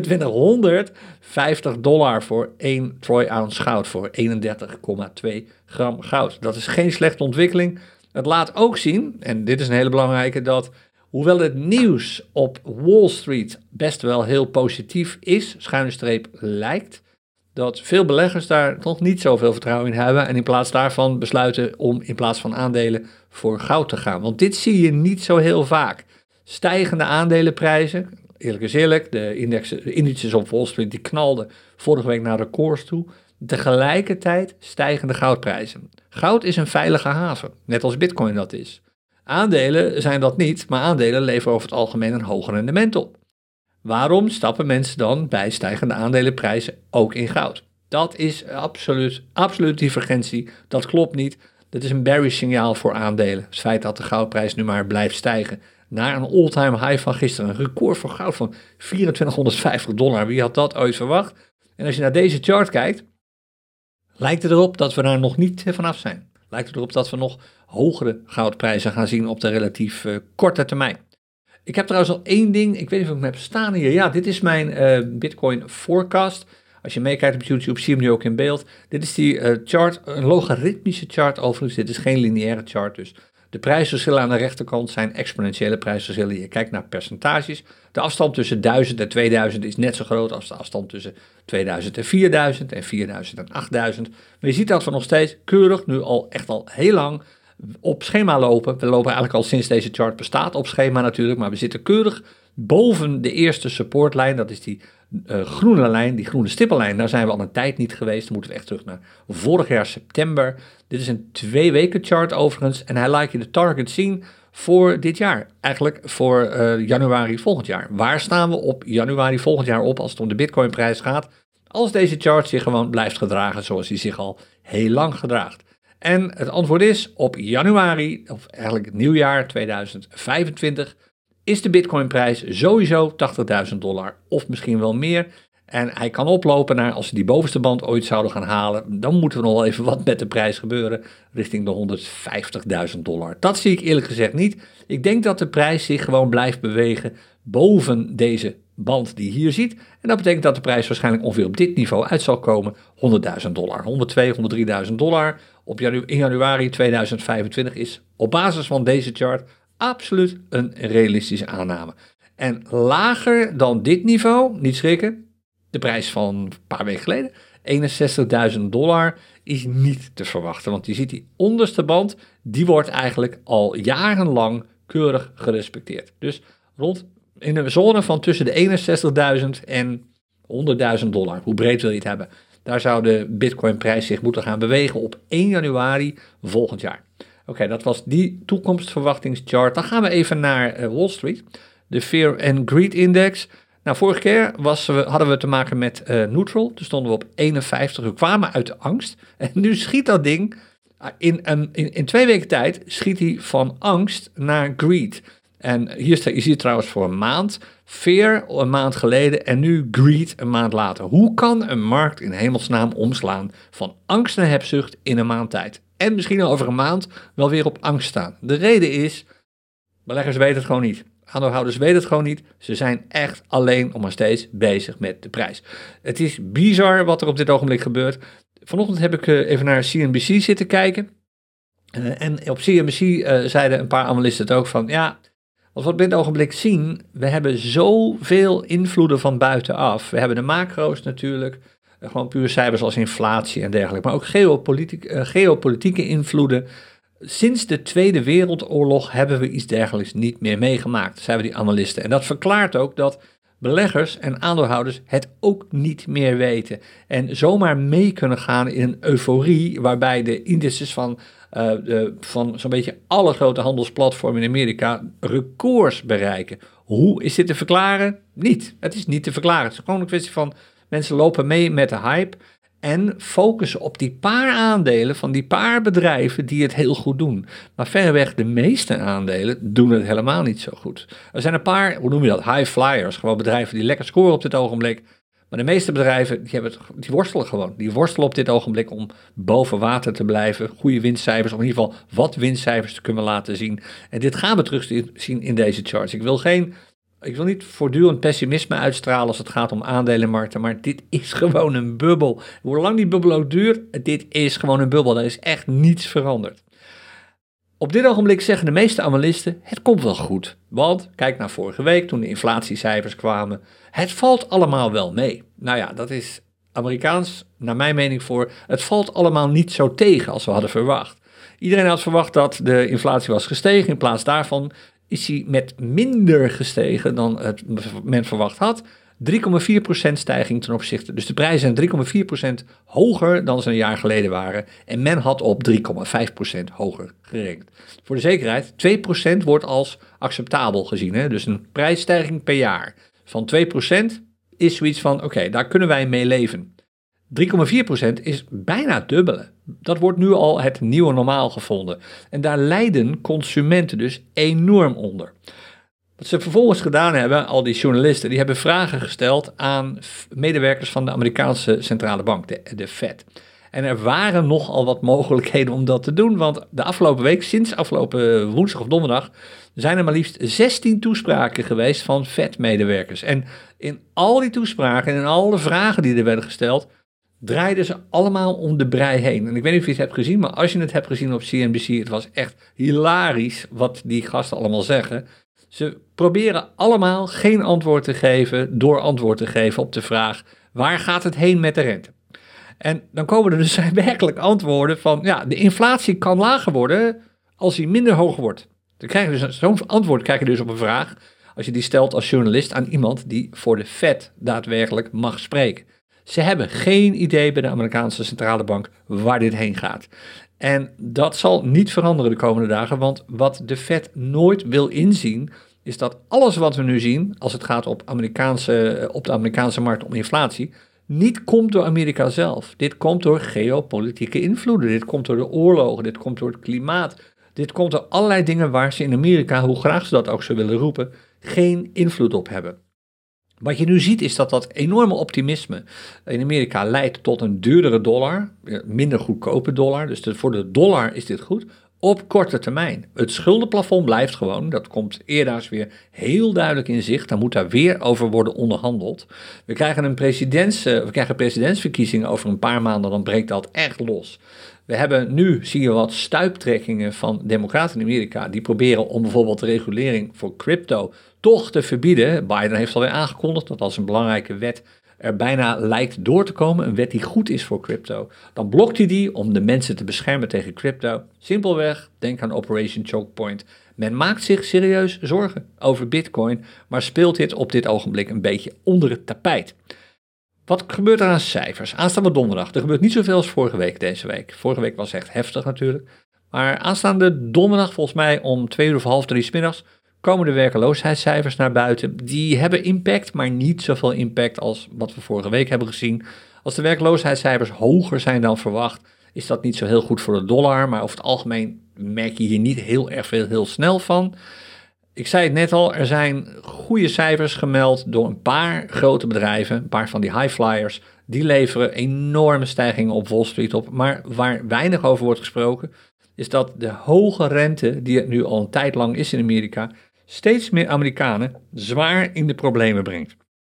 vierentwintighonderdvijftig dollar voor één troy ounce goud, voor eenendertig komma twee gram goud. Dat is geen slechte ontwikkeling. Het laat ook zien, en dit is een hele belangrijke, dat hoewel het nieuws op Wall Street best wel heel positief is, schuine streep lijkt, dat veel beleggers daar nog niet zoveel vertrouwen in hebben en in plaats daarvan besluiten om in plaats van aandelen voor goud te gaan. Want dit zie je niet zo heel vaak. Stijgende aandelenprijzen, eerlijk is eerlijk, de, index, de indices op Wall Street die knalden vorige week naar records toe. Tegelijkertijd stijgende goudprijzen. Goud is een veilige haven, net als Bitcoin dat is. Aandelen zijn dat niet, maar aandelen leveren over het algemeen een hoger rendement op. Waarom stappen mensen dan bij stijgende aandelenprijzen ook in goud? Dat is absoluut, absoluut divergentie. Dat klopt niet. Dat is een bearish signaal voor aandelen. Het feit dat de goudprijs nu maar blijft stijgen naar een all-time high van gisteren. Een record voor goud van vierentwintighonderdvijftig dollar. Wie had dat ooit verwacht? En als je naar deze chart kijkt, lijkt het erop dat we daar nog niet vanaf zijn. Lijkt het erop dat we nog hogere goudprijzen gaan zien op de relatief uh, korte termijn. Ik heb trouwens al één ding, ik weet niet of ik hem heb staan hier. Ja, dit is mijn uh, Bitcoin forecast. Als je meekijkt op YouTube, zie je hem nu ook in beeld. Dit is die uh, chart, een logaritmische chart overigens. Dit is geen lineaire chart, dus de prijsverschillen aan de rechterkant zijn exponentiële prijsverschillen. Je kijkt naar percentages. De afstand tussen duizend en tweeduizend is net zo groot als de afstand tussen tweeduizend en vierduizend en vierduizend en achtduizend. Maar je ziet dat we nog steeds keurig, nu al echt al heel lang, op schema lopen. We lopen eigenlijk al sinds deze chart bestaat op schema natuurlijk, maar we zitten keurig boven de eerste supportlijn. Dat is die uh, groene lijn, die groene stippellijn. Daar zijn we al een tijd niet geweest. Dan moeten we echt terug naar vorig jaar september. Dit is een twee weken chart overigens en hij laat je de target zien voor dit jaar. Eigenlijk voor uh, januari volgend jaar. Waar staan we op januari volgend jaar op als het om de Bitcoinprijs gaat? Als deze chart zich gewoon blijft gedragen zoals hij zich al heel lang gedraagt. En het antwoord is, op januari, of eigenlijk het nieuwjaar tweeduizend vijfentwintig, is de Bitcoinprijs sowieso tachtigduizend dollar of misschien wel meer. En hij kan oplopen naar, als ze die bovenste band ooit zouden gaan halen, dan moet er nog wel even wat met de prijs gebeuren, richting de honderdvijftigduizend dollar. Dat zie ik eerlijk gezegd niet. Ik denk dat de prijs zich gewoon blijft bewegen boven deze band die je hier ziet. En dat betekent dat de prijs waarschijnlijk ongeveer op dit niveau uit zal komen, honderdduizend dollar. honderdtweeduizend, honderddrieduizend dollar op janu- in januari tweeduizend vijfentwintig is op basis van deze chart absoluut een realistische aanname. En lager dan dit niveau, niet schrikken, de prijs van een paar weken geleden, eenenzestigduizend dollar, is niet te verwachten. Want je ziet die onderste band, die wordt eigenlijk al jarenlang keurig gerespecteerd. Dus rond in een zone van tussen de eenenzestigduizend en honderdduizend dollar, hoe breed wil je het hebben, daar zou de Bitcoinprijs zich moeten gaan bewegen op één januari volgend jaar. Oké, okay, dat was die toekomstverwachtingschart. Dan gaan we even naar uh, Wall Street, de Fear and Greed Index. Nou, vorige keer was, hadden we te maken met uh, neutral. Toen stonden we op eenenvijftig. We kwamen uit de angst. En nu schiet dat ding, in, um, in, in twee weken tijd, schiet hij van angst naar greed. En hier staat, je ziet het trouwens voor een maand. Fear een maand geleden en nu greed een maand later. Hoe kan een markt in hemelsnaam omslaan van angst naar hebzucht in een maand tijd? En misschien over een maand wel weer op angst staan. De reden is, beleggers weten het gewoon niet. Aandeelhouders weten het gewoon niet. Ze zijn echt alleen nog maar steeds bezig met de prijs. Het is bizar wat er op dit ogenblik gebeurt. Vanochtend heb ik uh, even naar C N B C zitten kijken. Uh, en op C N B C uh, zeiden een paar analisten het ook van, ja, als we op dit ogenblik zien, we hebben zoveel invloeden van buitenaf. We hebben de macro's natuurlijk, uh, gewoon puur cijfers als inflatie en dergelijke, maar ook geopolitiek, uh, geopolitieke invloeden. Sinds de Tweede Wereldoorlog hebben we iets dergelijks niet meer meegemaakt, zeiden die analisten. En dat verklaart ook dat beleggers en aandeelhouders het ook niet meer weten. En zomaar mee kunnen gaan in een euforie waarbij de indices van, uh, de, van zo'n beetje alle grote handelsplatformen in Amerika records bereiken. Hoe is dit te verklaren? Niet. Het is niet te verklaren. Het is gewoon een kwestie van mensen lopen mee met de hype en focussen op die paar aandelen van die paar bedrijven die het heel goed doen. Maar verreweg de meeste aandelen doen het helemaal niet zo goed. Er zijn een paar, hoe noem je dat, high flyers, gewoon bedrijven die lekker scoren op dit ogenblik. Maar de meeste bedrijven, die, hebben het, die worstelen gewoon. Die worstelen op dit ogenblik om boven water te blijven, goede winstcijfers, om in ieder geval wat winstcijfers te kunnen laten zien. En dit gaan we terugzien in deze charts. Ik wil geen... Ik wil niet voortdurend pessimisme uitstralen als het gaat om aandelenmarkten, maar dit is gewoon een bubbel. Hoe lang die bubbel ook duurt, dit is gewoon een bubbel. Er is echt niets veranderd. Op dit ogenblik zeggen de meeste analisten, het komt wel goed. Want, kijk naar vorige week toen de inflatiecijfers kwamen, het valt allemaal wel mee. Nou ja, dat is Amerikaans, naar mijn mening voor, het valt allemaal niet zo tegen als we hadden verwacht. Iedereen had verwacht dat de inflatie was gestegen, in plaats daarvan is hij met minder gestegen dan het men verwacht had. drie komma vier procent stijging ten opzichte. Dus de prijzen zijn drie komma vier procent hoger dan ze een jaar geleden waren. En men had op drie komma vijf procent hoger gerekend. Voor de zekerheid, twee procent wordt als acceptabel gezien. Hè? Dus een prijsstijging per jaar van twee procent is zoiets van, oké, okay, daar kunnen wij mee leven. drie komma vier procent is bijna dubbele. Dat wordt nu al het nieuwe normaal gevonden. En daar lijden consumenten dus enorm onder. Wat ze vervolgens gedaan hebben, al die journalisten, die hebben vragen gesteld aan medewerkers van de Amerikaanse centrale bank, de, de Fed. En er waren nogal wat mogelijkheden om dat te doen, want de afgelopen week, sinds afgelopen woensdag of donderdag, zijn er maar liefst zestien toespraken geweest van Fed-medewerkers. En in al die toespraken en in alle vragen die er werden gesteld, draaiden ze allemaal om de brei heen. En ik weet niet of je het hebt gezien, maar als je het hebt gezien op C N B C, het was echt hilarisch wat die gasten allemaal zeggen. Ze proberen allemaal geen antwoord te geven door antwoord te geven op de vraag, waar gaat het heen met de rente? En dan komen er dus werkelijk antwoorden van, ja, de inflatie kan lager worden als die minder hoog wordt. Dan krijg je dus zo'n antwoord krijg je dus op een vraag, als je die stelt als journalist aan iemand die voor de Fed daadwerkelijk mag spreken. Ze hebben geen idee bij de Amerikaanse centrale bank waar dit heen gaat. En dat zal niet veranderen de komende dagen, want wat de Fed nooit wil inzien, is dat alles wat we nu zien, als het gaat op, Amerikaanse, op de Amerikaanse markt om inflatie, niet komt door Amerika zelf. Dit komt door geopolitieke invloeden, dit komt door de oorlogen, dit komt door het klimaat, dit komt door allerlei dingen waar ze in Amerika, hoe graag ze dat ook zo willen roepen, geen invloed op hebben. Wat je nu ziet is dat dat enorme optimisme in Amerika leidt tot een duurdere dollar, minder goedkope dollar, dus de, voor de dollar is dit goed, op korte termijn. Het schuldenplafond blijft gewoon, dat komt eerder weer heel duidelijk in zicht, daar moet daar weer over worden onderhandeld. We krijgen een presidents, we krijgen presidentsverkiezingen over een paar maanden, dan breekt dat echt los. We hebben nu, zie je wat stuiptrekkingen van democraten in Amerika, die proberen om bijvoorbeeld de regulering voor crypto toch te verbieden. Biden heeft alweer aangekondigd dat als een belangrijke wet er bijna lijkt door te komen, een wet die goed is voor crypto, dan blokt hij die om de mensen te beschermen tegen crypto. Simpelweg, denk aan Operation Choke Point. Men maakt zich serieus zorgen over Bitcoin, maar speelt dit op dit ogenblik een beetje onder het tapijt. Wat gebeurt er aan cijfers? Aanstaande donderdag, er gebeurt niet zoveel als vorige week deze week. Vorige week was echt heftig natuurlijk. Maar aanstaande donderdag, volgens mij om twee uur of half drie 's middags, komen de werkeloosheidscijfers naar buiten. Die hebben impact, maar niet zoveel impact als wat we vorige week hebben gezien. Als de werkeloosheidscijfers hoger zijn dan verwacht, is dat niet zo heel goed voor de dollar. Maar over het algemeen merk je hier niet heel erg veel heel snel van. Ik zei het net al, er zijn goede cijfers gemeld door een paar grote bedrijven, een paar van die high flyers. Die leveren enorme stijgingen op Wall Street op. Maar waar weinig over wordt gesproken, is dat de hoge rente, die het nu al een tijd lang is in Amerika, steeds meer Amerikanen zwaar in de problemen brengt.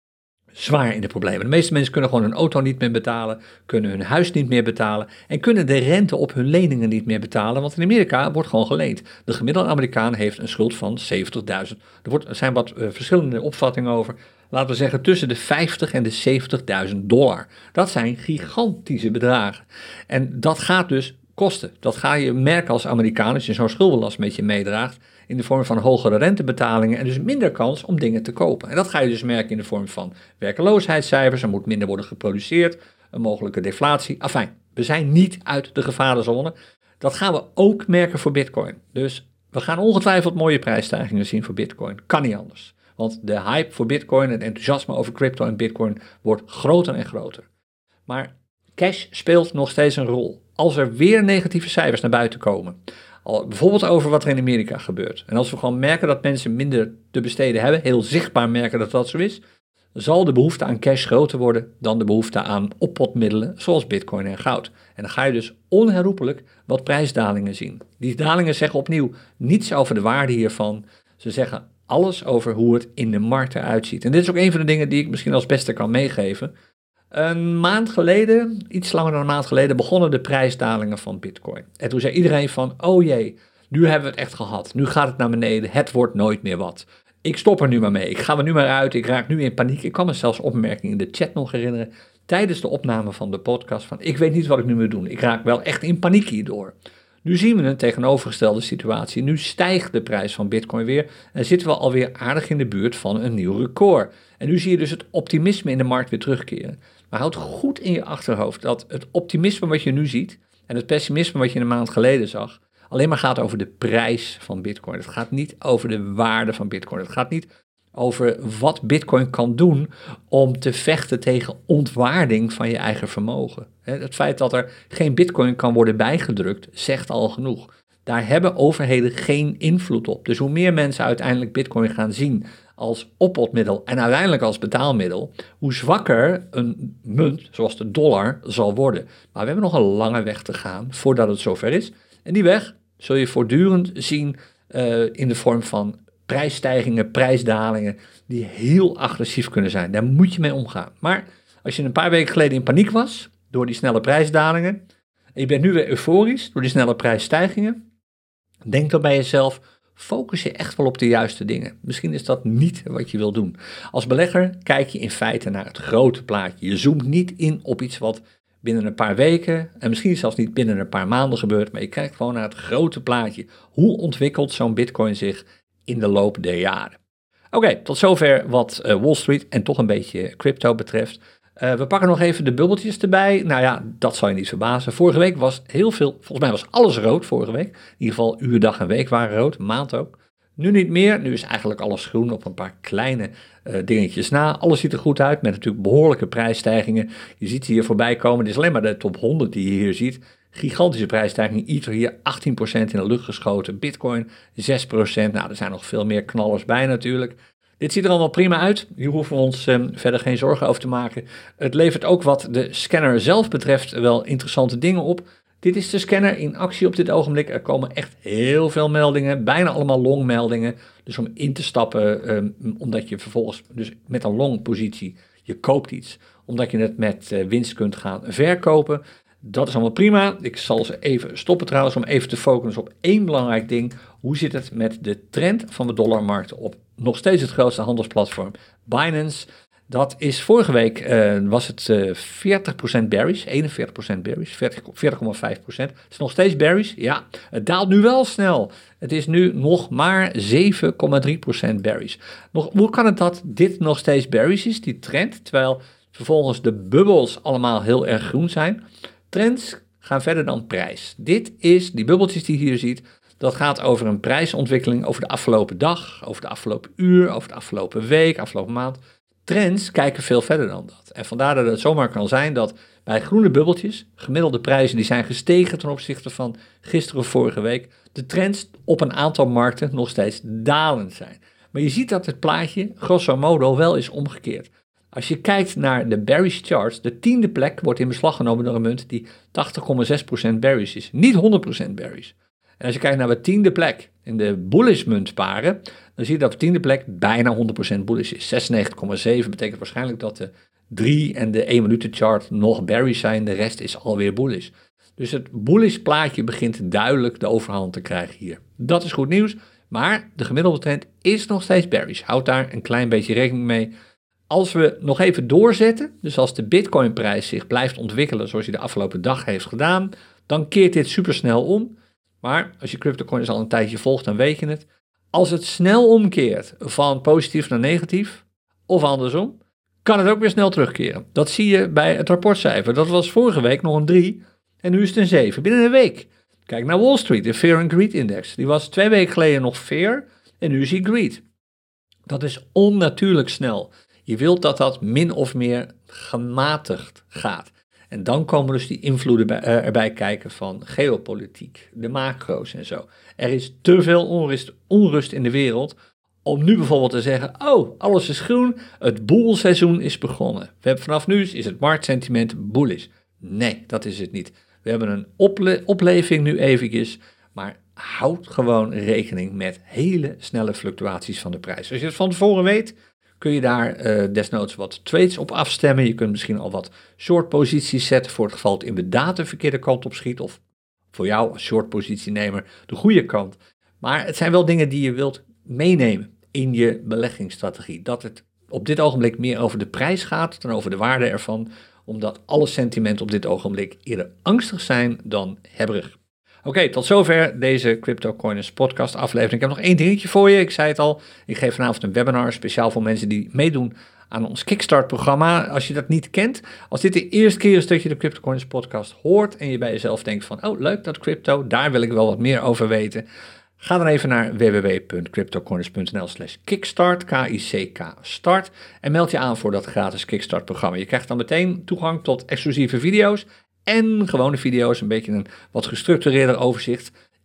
Zwaar in de problemen. De meeste mensen kunnen gewoon hun auto niet meer betalen, kunnen hun huis niet meer betalen en kunnen de rente op hun leningen niet meer betalen, want in Amerika wordt gewoon geleend. De gemiddelde Amerikaan heeft een schuld van zeventigduizend. Er, wordt, er zijn wat uh, verschillende opvattingen over. Laten we zeggen tussen de vijftig en de zeventigduizend dollar. Dat zijn gigantische bedragen. En dat gaat dus kosten. Dat ga je merken als Amerikaan als je zo'n schuldenlast met je meedraagt in de vorm van hogere rentebetalingen en dus minder kans om dingen te kopen. En dat ga je dus merken in de vorm van werkeloosheidscijfers, er moet minder worden geproduceerd, een mogelijke deflatie. Afijn, we zijn niet uit de gevarenzone. Dat gaan we ook merken voor Bitcoin. Dus we gaan ongetwijfeld mooie prijsstijgingen zien voor Bitcoin. Kan niet anders. Want de hype voor Bitcoin, het enthousiasme over crypto en Bitcoin wordt groter en groter. Maar cash speelt nog steeds een rol. Als er weer negatieve cijfers naar buiten komen, al, bijvoorbeeld over wat er in Amerika gebeurt, en als we gewoon merken dat mensen minder te besteden hebben, heel zichtbaar merken dat dat zo is, zal de behoefte aan cash groter worden dan de behoefte aan oppotmiddelen zoals Bitcoin en goud. En dan ga je dus onherroepelijk wat prijsdalingen zien. Die dalingen zeggen opnieuw niets over de waarde hiervan. Ze zeggen alles over hoe het in de markt eruit ziet. En dit is ook een van de dingen die ik misschien als beste kan meegeven. Een maand geleden, iets langer dan een maand geleden, begonnen de prijsdalingen van Bitcoin. En toen zei iedereen van, oh jee, nu hebben we het echt gehad. Nu gaat het naar beneden, het wordt nooit meer wat. Ik stop er nu maar mee, ik ga er nu maar uit, ik raak nu in paniek. Ik kan me zelfs opmerkingen in de chat nog herinneren, tijdens de opname van de podcast, van ik weet niet wat ik nu moet doen. Ik raak wel echt in paniek hierdoor. Nu zien we een tegenovergestelde situatie. Nu stijgt de prijs van Bitcoin weer en zitten we alweer aardig in de buurt van een nieuw record. En nu zie je dus het optimisme in de markt weer terugkeren. Maar houd goed in je achterhoofd dat het optimisme wat je nu ziet en het pessimisme wat je een maand geleden zag, alleen maar gaat over de prijs van Bitcoin. Het gaat niet over de waarde van Bitcoin. Het gaat niet over wat Bitcoin kan doen om te vechten tegen ontwaarding van je eigen vermogen. Het feit dat er geen Bitcoin kan worden bijgedrukt, zegt al genoeg. Daar hebben overheden geen invloed op. Dus hoe meer mensen uiteindelijk Bitcoin gaan zien als oppotmiddel en uiteindelijk als betaalmiddel, hoe zwakker een munt, zoals de dollar, zal worden. Maar we hebben nog een lange weg te gaan voordat het zover is. En die weg zul je voortdurend zien uh, in de vorm van prijsstijgingen, prijsdalingen, die heel agressief kunnen zijn. Daar moet je mee omgaan. Maar als je een paar weken geleden in paniek was door die snelle prijsdalingen, en je bent nu weer euforisch door die snelle prijsstijgingen, denk dan bij jezelf, focus je echt wel op de juiste dingen. Misschien is dat niet wat je wil doen. Als belegger kijk je in feite naar het grote plaatje. Je zoomt niet in op iets wat binnen een paar weken, en misschien zelfs niet binnen een paar maanden gebeurt, maar je kijkt gewoon naar het grote plaatje. Hoe ontwikkelt zo'n Bitcoin zich in de loop der jaren? Oké, okay, tot zover wat uh, Wall Street en toch een beetje crypto betreft. Uh, we pakken nog even de bubbeltjes erbij. Nou ja, dat zal je niet verbazen. Vorige week was heel veel, volgens mij was alles rood vorige week. In ieder geval uur, dag en week waren rood, maand ook. Nu niet meer, nu is eigenlijk alles groen op een paar kleine uh, dingetjes na. Alles ziet er goed uit met natuurlijk behoorlijke prijsstijgingen. Je ziet ze hier voorbij komen, het is alleen maar de top honderd die je hier ziet. Gigantische prijsstijging, Ether hier achttien procent in de lucht geschoten, Bitcoin zes procent. Nou, er zijn nog veel meer knallers bij natuurlijk. Dit ziet er allemaal prima uit, hier hoeven we ons um, verder geen zorgen over te maken. Het levert ook wat de scanner zelf betreft wel interessante dingen op. Dit is de scanner in actie op dit ogenblik. Er komen echt heel veel meldingen, bijna allemaal longmeldingen. Dus om in te stappen, um, omdat je vervolgens dus met een long positie, je koopt iets, omdat je het met uh, winst kunt gaan verkopen. Dat is allemaal prima. Ik zal ze even stoppen trouwens om even te focussen op één belangrijk ding. Hoe zit het met de trend van de dollarmarkten op nog steeds het grootste handelsplatform Binance? Dat is vorige week, uh, was het uh, veertig procent bearish, eenenveertig procent bearish, veertig komma vijf procent. Het is nog steeds bearish, ja. Het daalt nu wel snel. Het is nu nog maar zeven komma drie procent bearish. Nog, hoe kan het dat dit nog steeds bearish is, die trend, terwijl vervolgens de bubbels allemaal heel erg groen zijn? Trends gaan verder dan prijs. Dit is, die bubbeltjes die je hier ziet, dat gaat over een prijsontwikkeling over de afgelopen dag, over de afgelopen uur, over de afgelopen week, afgelopen maand. Trends kijken veel verder dan dat. En vandaar dat het zomaar kan zijn dat bij groene bubbeltjes, gemiddelde prijzen die zijn gestegen ten opzichte van gisteren of vorige week, de trends op een aantal markten nog steeds dalend zijn. Maar je ziet dat het plaatje grosso modo wel is omgekeerd. Als je kijkt naar de bearish charts, de tiende plek wordt in beslag genomen door een munt die tachtig komma zes procent bearish is, niet honderd procent bearish. En als je kijkt naar de tiende plek in de bullish muntparen, dan zie je dat de tiende plek bijna honderd procent bullish is. zesennegentig komma zeven betekent waarschijnlijk dat de drie en de één minuten chart nog bearish zijn, de rest is alweer bullish. Dus het bullish plaatje begint duidelijk de overhand te krijgen hier. Dat is goed nieuws, maar de gemiddelde trend is nog steeds bearish. Houd daar een klein beetje rekening mee. Als we nog even doorzetten, dus als de Bitcoinprijs zich blijft ontwikkelen zoals hij de afgelopen dag heeft gedaan, dan keert dit supersnel om. Maar als je CryptoCoins al een tijdje volgt, dan weet je het. Als het snel omkeert van positief naar negatief, of andersom, kan het ook weer snel terugkeren. Dat zie je bij het rapportcijfer. Dat was vorige week nog een drie en nu is het een zeven. Binnen een week. Kijk naar Wall Street, de Fear and Greed Index. Die was twee weken geleden nog Fear en nu is hij Greed. Dat is onnatuurlijk snel. Je wilt dat dat min of meer gematigd gaat. En dan komen dus die invloeden bij, uh, erbij kijken van geopolitiek, de macro's en zo. Er is te veel onrust, onrust in de wereld om nu bijvoorbeeld te zeggen, oh, alles is groen, het boelseizoen is begonnen. We hebben vanaf nu is het marktsentiment bullish. Nee, dat is het niet. We hebben een ople- opleving nu eventjes, maar houd gewoon rekening met hele snelle fluctuaties van de prijs. Als je het van tevoren weet, kun je daar uh, desnoods wat trades op afstemmen. Je kunt misschien al wat short posities zetten voor het geval het inderdaad de verkeerde kant op schiet. Of voor jou als short positienemer de goede kant. Maar het zijn wel dingen die je wilt meenemen in je beleggingsstrategie. Dat het op dit ogenblik meer over de prijs gaat dan over de waarde ervan. Omdat alle sentimenten op dit ogenblik eerder angstig zijn dan hebberig. Oké, okay, tot zover deze CryptoCoiners podcast aflevering. Ik heb nog één dingetje voor je. Ik zei het al, ik geef vanavond een webinar speciaal voor mensen die meedoen aan ons Kickstart programma. Als je dat niet kent, als dit de eerste keer is dat je de CryptoCoiners podcast hoort en je bij jezelf denkt van, oh leuk dat crypto, daar wil ik wel wat meer over weten. Ga dan even naar w w w punt cryptocorners.nl slash kickstart, K I C K start, en meld je aan voor dat gratis Kickstart programma. Je krijgt dan meteen toegang tot exclusieve video's en gewone video's, een beetje een wat gestructureerder overzicht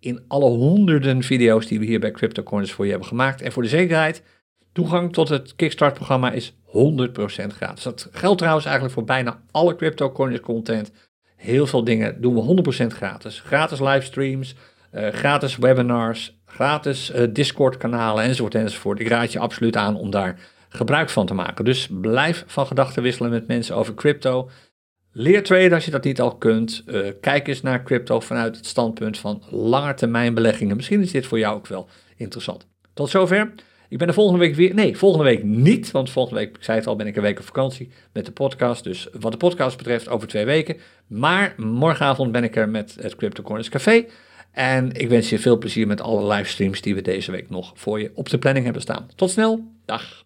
in alle honderden video's die we hier bij Crypto Corners voor je hebben gemaakt. En voor de zekerheid, toegang tot het Kickstart-programma is honderd procent gratis. Dat geldt trouwens eigenlijk voor bijna alle Crypto Corners content. Heel veel dingen doen we honderd procent gratis. Gratis livestreams, uh, gratis webinars, gratis uh, Discord-kanalen enzovoort enzovoort. Ik raad je absoluut aan om daar gebruik van te maken. Dus blijf van gedachten wisselen met mensen over crypto. Leer traden als je dat niet al kunt. Uh, kijk eens naar crypto vanuit het standpunt van langetermijnbeleggingen. Misschien is dit voor jou ook wel interessant. Tot zover. Ik ben er volgende week weer. Nee, volgende week niet. Want volgende week, ik zei het al, ben ik een week op vakantie met de podcast. Dus wat de podcast betreft over twee weken. Maar morgenavond ben ik er met het Crypto Corners Café. En ik wens je veel plezier met alle livestreams die we deze week nog voor je op de planning hebben staan. Tot snel. Dag.